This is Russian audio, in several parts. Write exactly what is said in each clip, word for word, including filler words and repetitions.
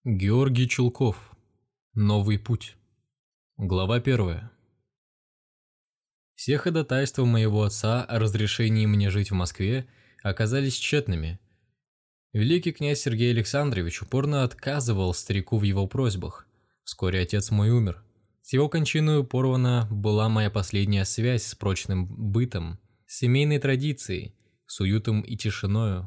Георгий Чулков. Новый путь. Глава первая. Все ходатайства моего отца о разрешении мне жить в Москве оказались тщетными. Великий князь Сергей Александрович упорно отказывал старику в его просьбах. Вскоре отец мой умер. С его кончиной порвана была моя последняя связь с прочным бытом, с семейной традицией, с уютом и тишиною.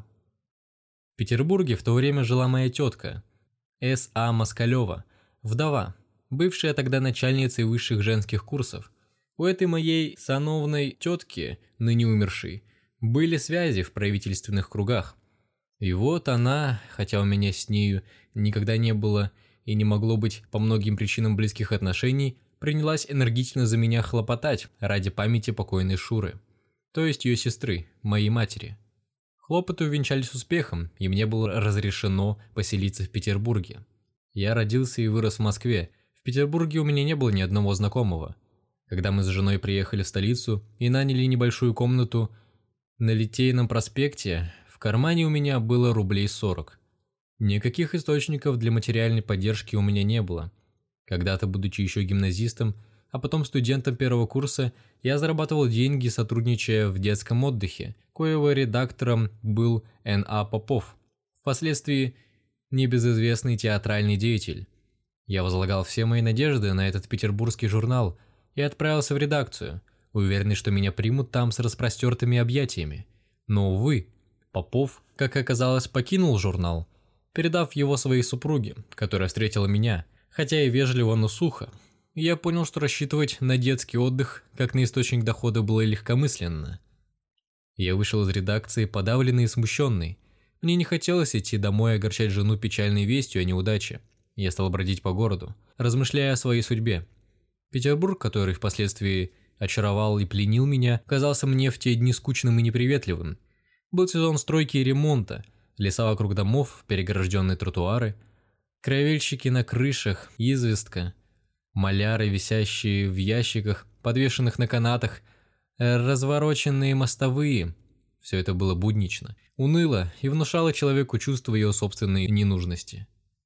В Петербурге в то время жила моя тетка, С. А. Москалева, вдова, бывшая тогда начальницей высших женских курсов. У этой моей сановной тетки, ныне умершей, были связи в правительственных кругах. И вот она, хотя у меня с нею никогда не было и не могло быть по многим причинам близких отношений, принялась энергично за меня хлопотать ради памяти покойной Шуры, то есть ее сестры, моей матери. Хлопоты увенчались успехом, и мне было разрешено поселиться в Петербурге. Я родился и вырос в Москве. В Петербурге у меня не было ни одного знакомого. Когда мы с женой приехали в столицу и наняли небольшую комнату на Литейном проспекте, в кармане у меня было рублей сорок. Никаких источников для материальной поддержки у меня не было. Когда-то, будучи еще гимназистом, а потом студентом первого курса, я зарабатывал деньги, сотрудничая в детском отдыхе, коего редактором был Н. А. Попов, впоследствии небезызвестный театральный деятель. Я возлагал все мои надежды на этот петербургский журнал и отправился в редакцию, уверенный, что меня примут там с распростертыми объятиями. Но, увы, Попов, как оказалось, покинул журнал, передав его своей супруге, которая встретила меня, хотя и вежливо, но сухо. Я понял, что рассчитывать на детский отдых, как на источник дохода, было легкомысленно. Я вышел из редакции подавленный и смущенный. Мне не хотелось идти домой и огорчать жену печальной вестью о неудаче. Я стал бродить по городу, размышляя о своей судьбе. Петербург, который впоследствии очаровал и пленил меня, казался мне в те дни скучным и неприветливым. Был сезон стройки и ремонта, леса вокруг домов, перегорожденные тротуары, кровельщики на крышах, известка, маляры, висящие в ящиках, подвешенных на канатах, развороченные мостовые. Все это было буднично, уныло и внушало человеку чувство его собственной ненужности.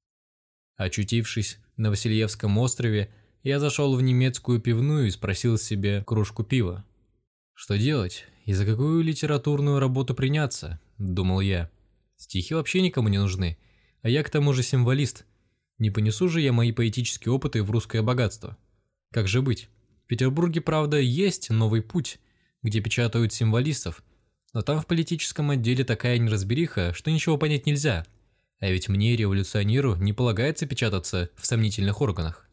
Очутившись на Васильевском острове, я зашел в немецкую пивную и спросил себе кружку пива. Что делать и за какую литературную работу приняться, думал я. Стихи вообще никому не нужны, а я к тому же символист. Не понесу же я мои поэтические опыты в русское богатство. Как же быть? В Петербурге, правда, есть новый путь, где печатают символистов, но там в политическом отделе такая неразбериха, что ничего понять нельзя. А ведь мне, революционеру, не полагается печататься в сомнительных органах.